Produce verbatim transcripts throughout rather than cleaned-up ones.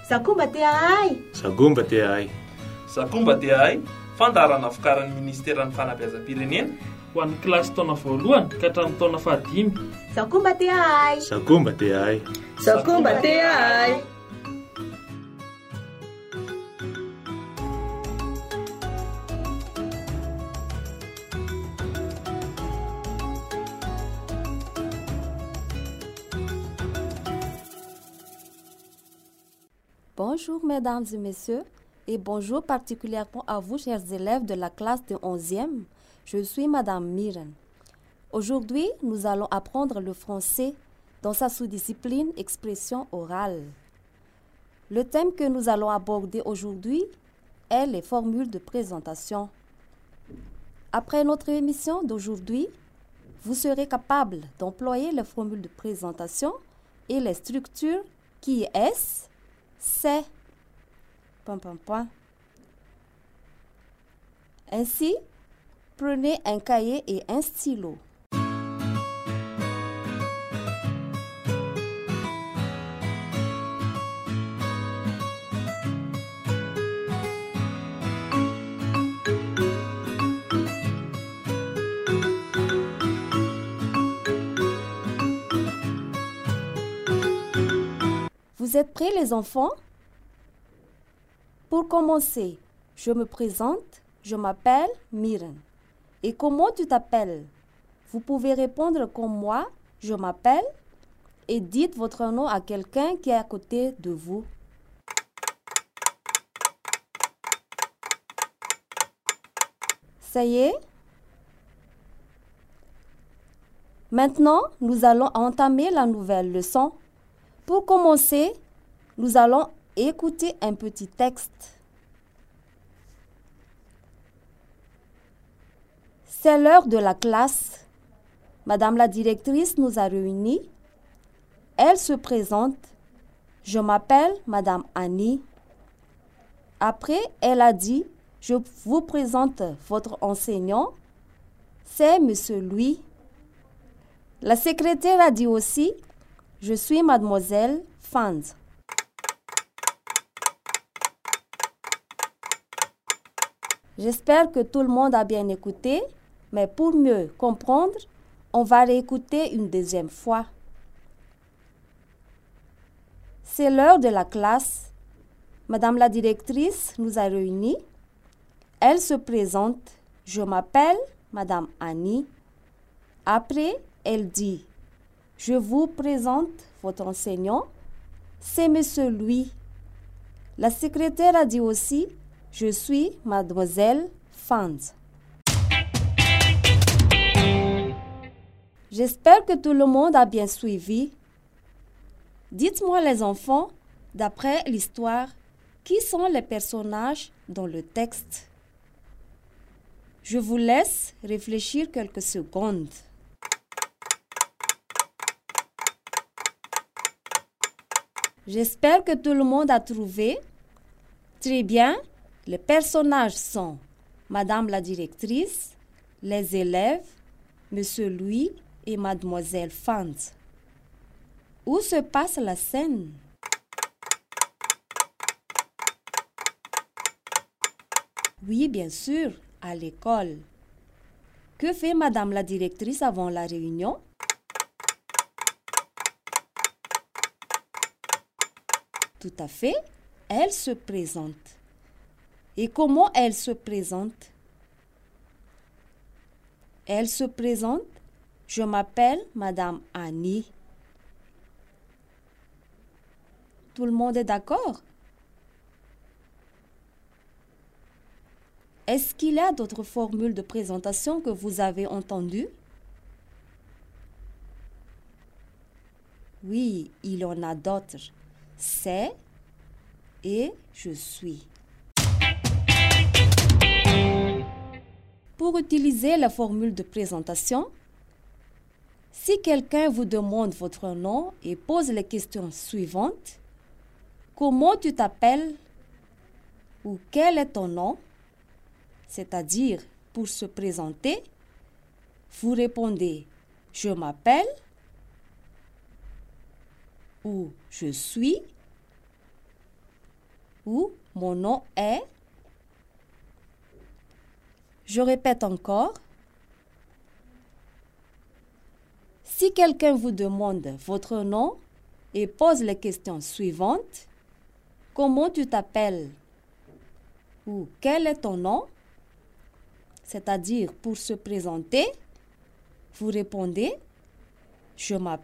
Sakomba te ahay. Sagomba te ahay. Sakomba te ahay, fandarana avokaran'ny ministeran'ny fanabeazam-pirenena ho an'ny kilasy taona voalohany ka hatramin'ny taona fahadimy. Sakomba te ahay. Sagomba te ahay. Sakomba te ahay. Bonjour mesdames et messieurs et bonjour particulièrement à vous chers élèves de la classe de onzième. Je suis madame Miren. Aujourd'hui, nous allons apprendre le français dans sa sous-discipline expression orale. Le thème que nous allons aborder aujourd'hui est les formules de présentation. Après notre émission d'aujourd'hui, vous serez capable d'employer les formules de présentation et les structures qui est c'est, point, point, point. Ainsi, prenez un cahier et un stylo. Vous êtes prêts les enfants? Pour commencer, je me présente, je m'appelle Miren. Et comment tu t'appelles? Vous pouvez répondre comme moi, je m'appelle, et dites votre nom à quelqu'un qui est à côté de vous. Ça y est? Maintenant, nous allons entamer la nouvelle leçon. Pour commencer, nous allons écouter un petit texte. C'est l'heure de la classe. Madame la directrice nous a réunis. Elle se présente. Je m'appelle Madame Annie. Après, elle a dit, je vous présente votre enseignant. C'est Monsieur Louis. La secrétaire a dit aussi, je suis mademoiselle Fanz. J'espère que tout le monde a bien écouté, mais pour mieux comprendre, on va réécouter une deuxième fois. C'est l'heure de la classe. Madame la directrice nous a réunis. Elle se présente. Je m'appelle Madame Annie. Après, elle dit, je vous présente votre enseignant, c'est Monsieur Louis. La secrétaire a dit aussi, je suis mademoiselle Fanz. J'espère que tout le monde a bien suivi. Dites-moi les enfants, d'après l'histoire, qui sont les personnages dans le texte? Je vous laisse réfléchir quelques secondes. J'espère que tout le monde a trouvé. Très bien. Les personnages sont Madame la directrice, les élèves, Monsieur Louis et Mademoiselle Fanz. Où se passe la scène? Oui, bien sûr, à l'école. Que fait Madame la directrice avant la réunion? Tout à fait, elle se présente. Et comment elle se présente? Elle se présente, je m'appelle Madame Annie. Tout le monde est d'accord? Est-ce qu'il y a d'autres formules de présentation que vous avez entendues? Oui, il y en a d'autres. C'est et je suis. Pour utiliser la formule de présentation, si quelqu'un vous demande votre nom et pose les questions suivantes, comment tu t'appelles ou quel est ton nom, c'est-à-dire pour se présenter, vous répondez « Je m'appelle » ou « Je suis » ou mon nom est. Je répète encore. Si quelqu'un vous demande votre nom et pose les questions suivantes, comment tu t'appelles ou quel est ton nom, c'est-à-dire pour se présenter, vous répondez « Je m'appelle »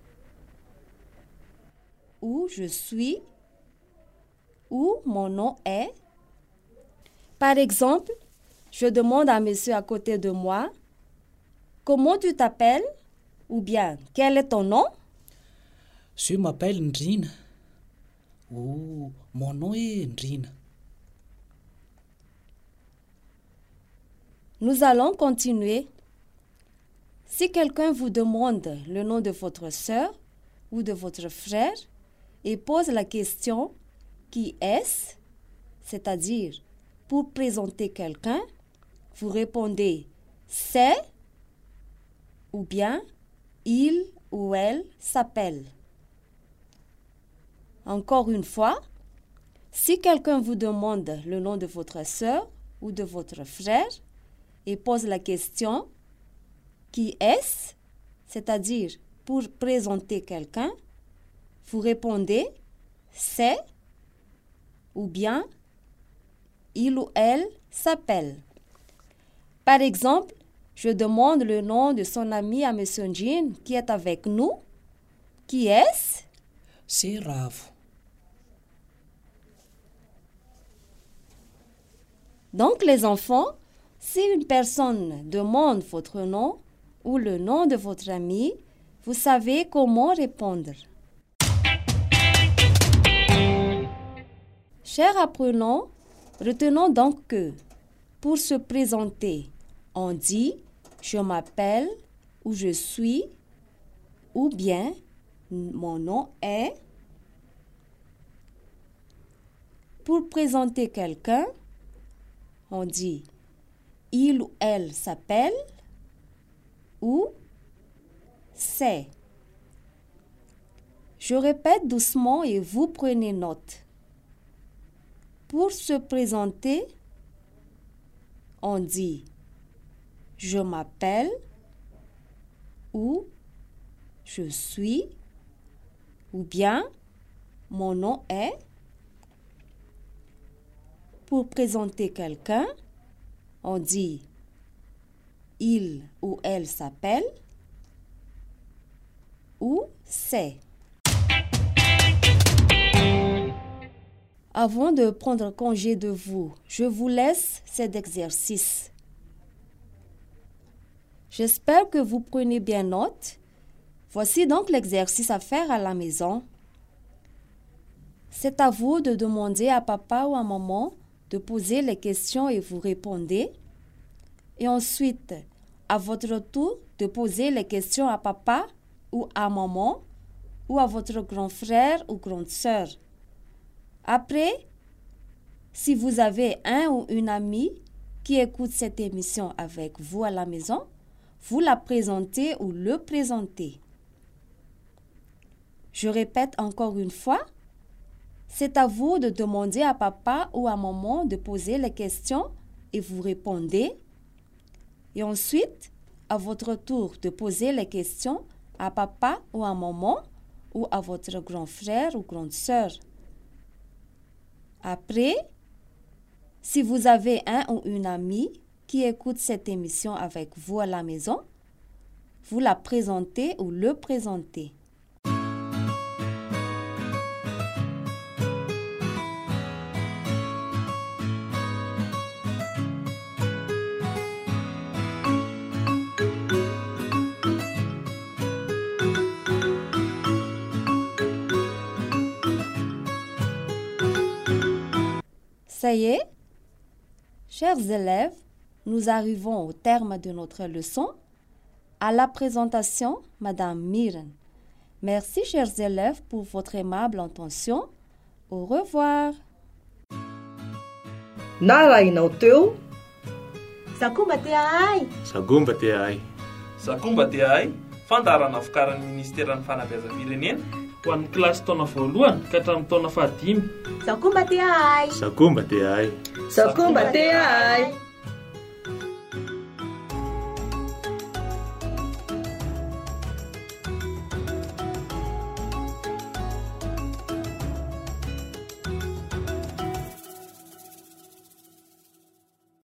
ou « Je suis » ou « Mon nom est ». Par exemple, je demande à monsieur à côté de moi « Comment tu t'appelles » ou bien « Quel est ton nom ?» Je m'appelle Ndrina. Oh, mon nom est Ndrina. Nous allons continuer. Si quelqu'un vous demande le nom de votre sœur ou de votre frère et pose la question « Qui est-ce ?», c'est-à-dire pour présenter quelqu'un, vous répondez « C'est » ou bien « Il ou elle s'appelle ». Encore une fois, si quelqu'un vous demande le nom de votre sœur ou de votre frère et pose la question « Qui est-ce ?», c'est-à-dire pour présenter quelqu'un, vous répondez « C'est » ou bien « Il ou elle s'appelle ». Par exemple, je demande le nom de son ami à M. Njin qui est avec nous. Qui est-ce? C'est Ravo. Donc les enfants, si une personne demande votre nom ou le nom de votre ami, vous savez comment répondre. Chers apprenants, retenons donc que pour se présenter, on dit « je m'appelle » ou « je suis » ou bien « mon nom est ». Pour présenter quelqu'un, on dit « il ou elle s'appelle » ou « c'est ». Je répète doucement et vous prenez note. Pour se présenter, on dit « je m'appelle » ou « je suis » ou bien « mon nom est ». Pour présenter quelqu'un, on dit « il ou elle s'appelle » ou « c'est ». Avant de prendre congé de vous, je vous laisse cet exercice. J'espère que vous prenez bien note. Voici donc l'exercice à faire à la maison. C'est à vous de demander à papa ou à maman de poser les questions et vous répondez. Et ensuite, à votre tour, de poser les questions à papa ou à maman ou à votre grand frère ou grande sœur. Après, si vous avez un ou une amie qui écoute cette émission avec vous à la maison, vous la présentez ou le présentez. Je répète encore une fois, c'est à vous de demander à papa ou à maman de poser les questions et vous répondez. Et ensuite, à votre tour de poser les questions à papa ou à maman ou à votre grand frère ou grande sœur. Après, si vous avez un ou une amie qui écoute cette émission avec vous à la maison, vous la présentez ou le présentez. Ça y est, chers élèves, nous arrivons au terme de notre leçon. À la présentation, Madame Miren. Merci, chers élèves, pour votre aimable attention. Au revoir. Narainao teo. Sakomba te ahay. Sagomba te ahay. Sakomba te ahay, fandarana vokaran'ny ministera ny fanabeazam-pirenena ho an'ny kilasy taona voalohany ka hatramin'ny taona fahadimy. Zaho koa mba te ahay. Zaho koa mba te ahay. Zaho koa mba te ahay.